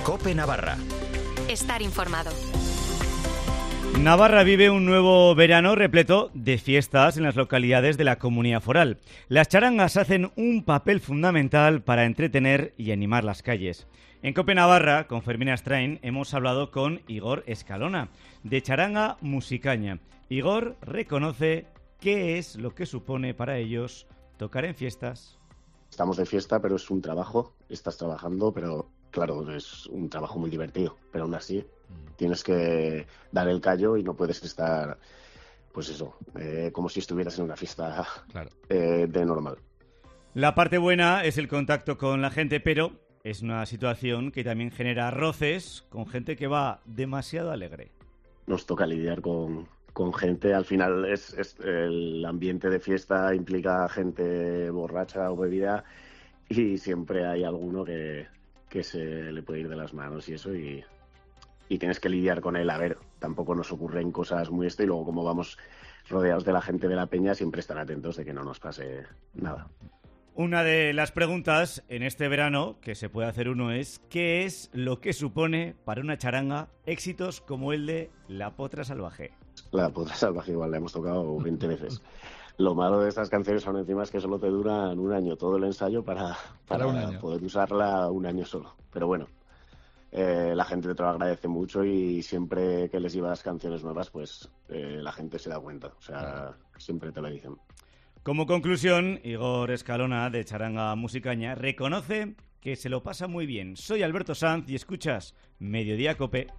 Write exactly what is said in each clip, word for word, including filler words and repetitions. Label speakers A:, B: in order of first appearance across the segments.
A: COPE Navarra.
B: Estar informado.
C: Navarra vive un nuevo verano repleto de fiestas en las localidades de la Comunidad Foral. Las charangas hacen un papel fundamental para entretener y animar las calles. En COPE Navarra, con Fermín Astrain, hemos hablado con Igor Escalona, de Charanga Musicaña. Igor reconoce qué es lo que supone para ellos tocar en fiestas.
D: Estamos de fiesta, pero es un trabajo. Estás trabajando, pero claro, es un trabajo muy divertido. Pero aún así, tienes que dar el callo y no puedes estar, pues eso, eh, como si estuvieras en una fiesta claro. eh, de normal.
C: La parte buena es el contacto con la gente, pero es una situación que también genera roces con gente que va demasiado alegre.
D: Nos toca lidiar con, con gente, al final es, es el ambiente de fiesta implica gente borracha o bebida y siempre hay alguno que, que se le puede ir de las manos y eso y... y tienes que lidiar con él. A ver, tampoco nos ocurren cosas muy esto y luego como vamos rodeados de la gente de la peña siempre están atentos de que no nos pase nada.
C: Una de las preguntas en este verano que se puede hacer uno es ¿qué es lo que supone para una charanga éxitos como el de La Potra Salvaje?
D: La Potra Salvaje igual la hemos tocado veinte veces. Lo malo de estas canciones son encima es que solo te duran un año todo el ensayo para, para, para poder usarla un año solo. Pero bueno, Eh, la gente te lo agradece mucho y siempre que les llevas canciones nuevas, pues eh, la gente se da cuenta. O sea, siempre te lo dicen.
C: Como conclusión, Igor Escalona, de Charanga Musicaña, reconoce que se lo pasa muy bien. Soy Alberto Sanz y escuchas Mediodía Cope.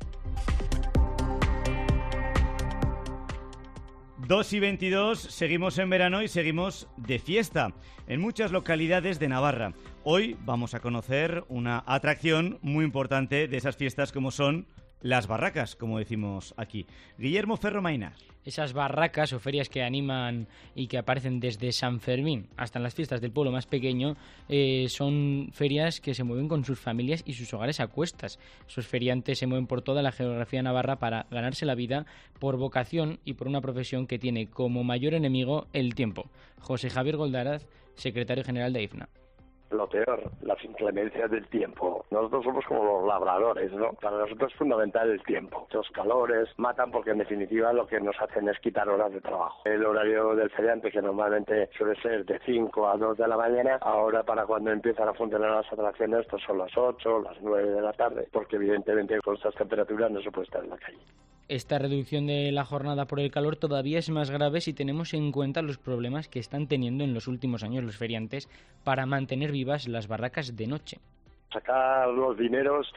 C: dos y veintidós, seguimos en verano y seguimos de fiesta en muchas localidades de Navarra. Hoy vamos a conocer una atracción muy importante de esas fiestas como son las barracas, como decimos aquí. Guillermo Ferro Mainar.
E: Esas barracas o ferias que animan y que aparecen desde San Fermín hasta en las fiestas del pueblo más pequeño eh, son ferias que se mueven con sus familias y sus hogares a cuestas. Esos feriantes se mueven por toda la geografía navarra para ganarse la vida por vocación y por una profesión que tiene como mayor enemigo el tiempo. José Javier Goldaraz, secretario general de I F N A.
F: Lo peor, las inclemencias del tiempo. Nosotros somos como los labradores, ¿no? Para nosotros es fundamental el tiempo. Los calores matan porque en definitiva lo que nos hacen es quitar horas de trabajo. El horario del feriante, que normalmente suele ser de cinco a dos de la mañana, ahora para cuando empiezan a funcionar las atracciones, estos son las ocho, las nueve de la tarde, porque evidentemente con estas temperaturas no se puede estar en la calle.
E: Esta reducción de la jornada por el calor todavía es más grave si tenemos en cuenta los problemas que están teniendo en los últimos años los feriantes para mantener vivas las barracas de noche.
F: Sacar los dineros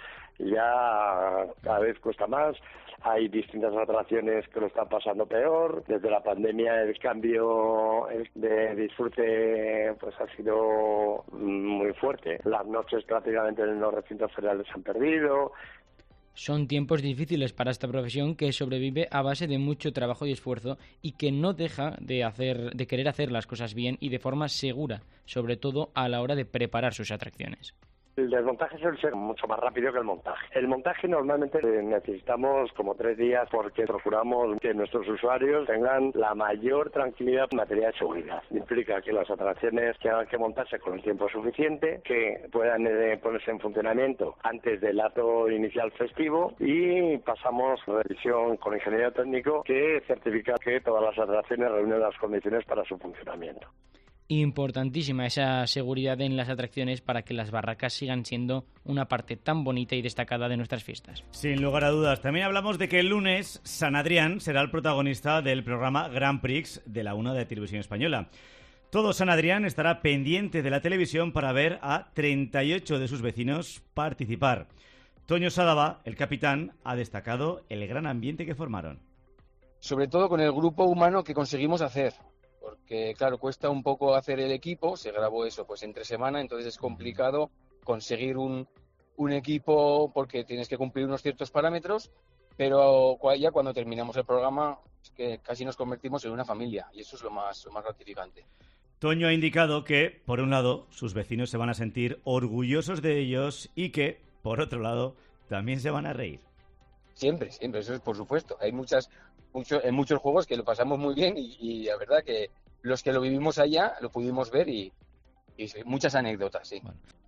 F: ya cada vez cuesta más. Hay distintas atracciones que lo están pasando peor. Desde la pandemia el cambio de disfrute pues ha sido muy fuerte. Las noches prácticamente en los recintos feriales se han perdido.
E: Son tiempos difíciles para esta profesión que sobrevive a base de mucho trabajo y esfuerzo y que no deja de hacer, de querer hacer las cosas bien y de forma segura, sobre todo a la hora de preparar sus atracciones.
F: El desmontaje suele ser mucho más rápido que el montaje. El montaje normalmente necesitamos como tres días porque procuramos que nuestros usuarios tengan la mayor tranquilidad en materia de seguridad. Implica que las atracciones tengan que montarse con el tiempo suficiente, que puedan eh, ponerse en funcionamiento antes del acto inicial festivo y pasamos revisión con ingeniero técnico que certifica que todas las atracciones reúnen las condiciones para su funcionamiento.
E: Importantísima esa seguridad en las atracciones para que las barracas sigan siendo una parte tan bonita y destacada de nuestras fiestas.
C: Sin lugar a dudas. También hablamos de que el lunes San Adrián será el protagonista del programa Grand Prix de la una de Televisión Española. Todo San Adrián estará pendiente de la televisión para ver a treinta y ocho de sus vecinos participar. Toño Sadaba, el capitán, ha destacado el gran ambiente que formaron.
G: Sobre todo con el grupo humano que conseguimos hacer. Porque, claro, cuesta un poco hacer el equipo, se grabó eso pues entre semana, entonces es complicado conseguir un, un equipo porque tienes que cumplir unos ciertos parámetros, pero ya cuando terminamos el programa es que casi nos convertimos en una familia y eso es lo más, lo más gratificante.
C: Toño ha indicado que, por un lado, sus vecinos se van a sentir orgullosos de ellos y que, por otro lado, también se van a reír.
G: Siempre, siempre, eso es por supuesto. Hay muchas... Mucho, en muchos juegos que lo pasamos muy bien y, y la verdad que los que lo vivimos allá lo pudimos ver y, y muchas anécdotas, sí.
C: Bueno.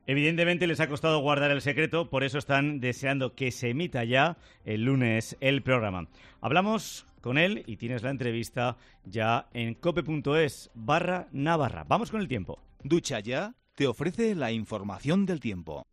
C: Evidentemente les ha costado guardar el secreto, por eso están deseando que se emita ya el lunes el programa. Hablamos con él y tienes la entrevista ya en cope.es barra Navarra. Vamos con el tiempo.
A: Ducha Ya te ofrece la información del tiempo.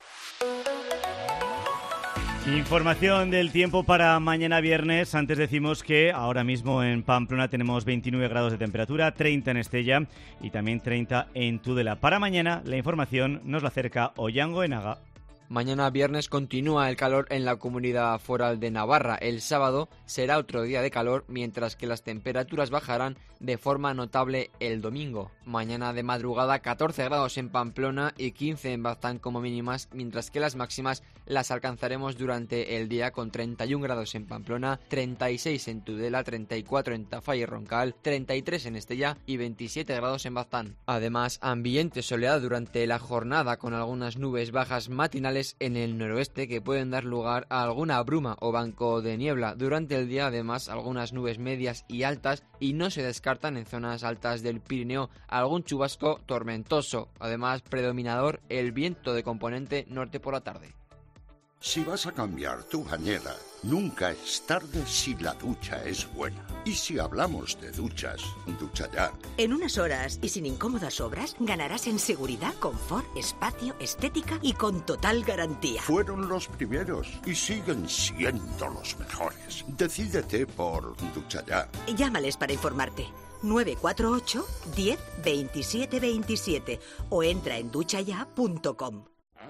C: Información del tiempo para mañana viernes. Antes decimos que ahora mismo en Pamplona tenemos veintinueve grados de temperatura, treinta en Estella y también treinta en Tudela. Para mañana la información nos la acerca Ollán Enaga.
H: Mañana viernes continúa el calor en la comunidad foral de Navarra. El sábado será otro día de calor, mientras que las temperaturas bajarán de forma notable el domingo. Mañana de madrugada catorce grados en Pamplona y quince en Baztán como mínimas, mientras que las máximas las alcanzaremos durante el día con treinta y un grados en Pamplona, treinta y seis en Tudela, treinta y cuatro en Tafalla y Roncal, treinta y tres en Estella y veintisiete grados en Baztán. Además, ambiente soleado durante la jornada con algunas nubes bajas matinales en el noroeste que pueden dar lugar a alguna bruma o banco de niebla. Durante el día, además, algunas nubes medias y altas, y no se descartan en zonas altas del Pirineo algún chubasco tormentoso. Además, predominador el viento de componente norte por la tarde.
I: Si vas a cambiar tu bañera, nunca es tarde si la ducha es buena. Y si hablamos de duchas, Ducha Ya.
J: En unas horas y sin incómodas obras, ganarás en seguridad, confort, espacio, estética y con total garantía.
I: Fueron los primeros y siguen siendo los mejores. Decídete por Ducha Ya.
J: Llámales para informarte. nueve cuatro ocho, diez, veintisiete veintisiete o entra en ducha ya punto com.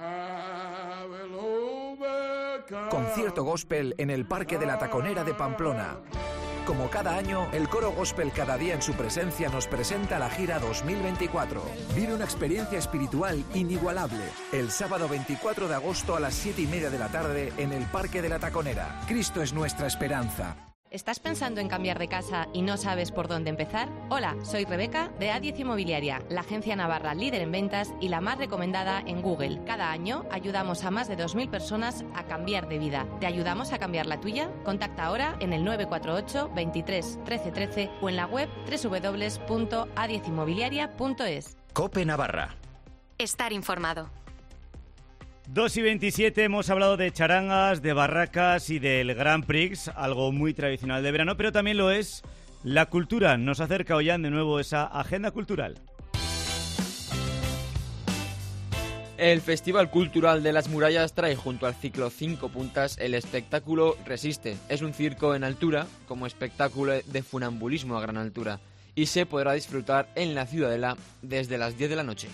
K: Concierto gospel en el Parque de la Taconera de Pamplona. Como cada año, el coro gospel Cada Día en su presencia nos presenta la gira dos mil veinticuatro. Vive una experiencia espiritual inigualable. El sábado veinticuatro de agosto a las siete y media de la tarde en el Parque de la Taconera. Cristo es nuestra esperanza.
B: ¿Estás pensando en cambiar de casa y no sabes por dónde empezar? Hola, soy Rebeca de A diez Inmobiliaria, la agencia navarra líder en ventas y la más recomendada en Google. Cada año ayudamos a más de dos mil personas a cambiar de vida. ¿Te ayudamos a cambiar la tuya? Contacta ahora en el nueve cuatro ocho, veintitrés, trece trece o en la web doble u doble u doble u punto a diez inmobiliaria punto es.
A: Cope Navarra.
B: Estar informado.
C: dos y veintisiete, hemos hablado de charangas, de barracas y del Grand Prix, algo muy tradicional de verano, pero también lo es la cultura. Nos acerca Ollán de nuevo esa agenda cultural.
H: El Festival Cultural de las Murallas trae junto al ciclo Cinco Puntas el espectáculo Resiste. Es un circo en altura, como espectáculo de funambulismo a gran altura, y se podrá disfrutar en la Ciudadela desde las diez de la noche.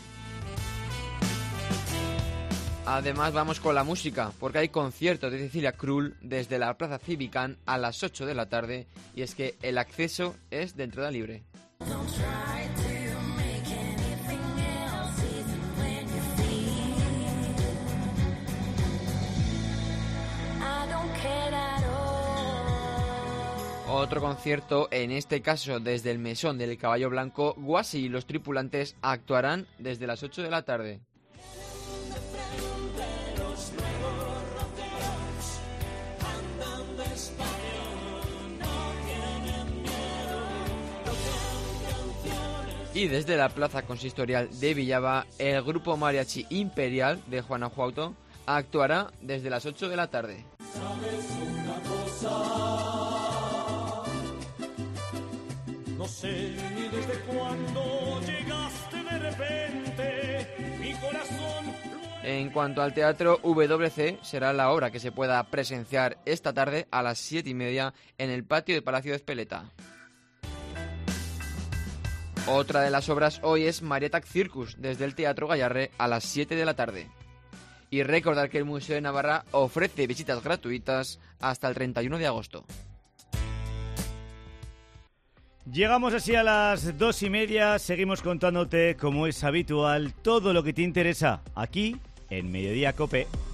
H: Además vamos con la música, porque hay concierto de Cecilia Krull desde la Plaza Cívicán a las ocho de la tarde, y es que el acceso es de entrada libre. Otro concierto, en este caso desde el Mesón del Caballo Blanco, Guasi y los tripulantes actuarán desde las ocho de la tarde. Y desde la Plaza Consistorial de Villava, el grupo Mariachi Imperial de Guanajuato actuará desde las ocho de la tarde.
L: ¿Sabes una cosa? No sé ni desde cuándo llegaste de repente, mi corazón...
H: En cuanto al teatro, W W C será la obra que se pueda presenciar esta tarde a las siete y media en el patio del Palacio de Ezpeleta. Otra de las obras hoy es Marietac Circus, desde el Teatro Gallarre a las siete de la tarde. Y recordar que el Museo de Navarra ofrece visitas gratuitas hasta el treinta y uno de agosto.
C: Llegamos así a las dos y media, seguimos contándote, como es habitual, todo lo que te interesa aquí en Mediodía Cope.